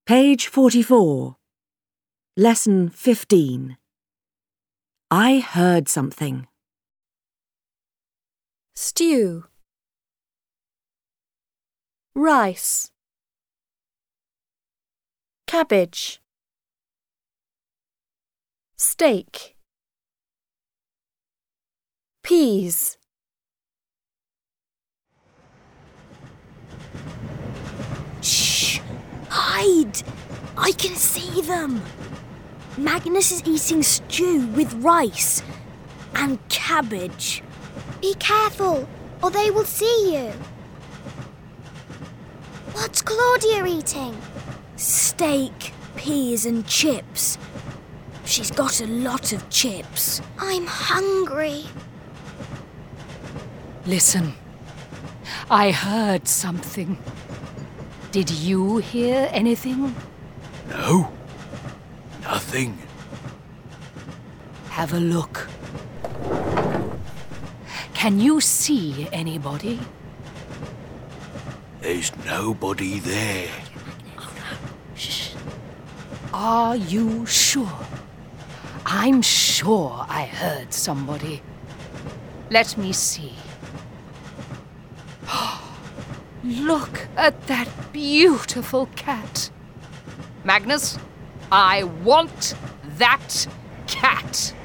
Page 44. Lesson 15. I heard something. Stew. Rice. Cabbage. Steak. Peas. Shh! Hide! I can see them! Magnus is eating stew with rice and cabbage. Be careful, or they will see you. What's Claudia eating? Steak, peas and chips. She's got a lot of chips. I'm hungry. Listen, I heard something. Did you hear anything? No, nothing. Have a look. Can you see anybody? There's nobody there. Shh. Are you sure? I'm sure I heard somebody. Let me see. Look at that beautiful cat. Magnus, I want that cat.